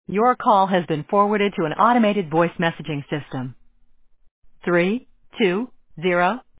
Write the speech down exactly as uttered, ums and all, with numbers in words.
Your call has been forwarded to an automated voice messaging system. Three, two, zero,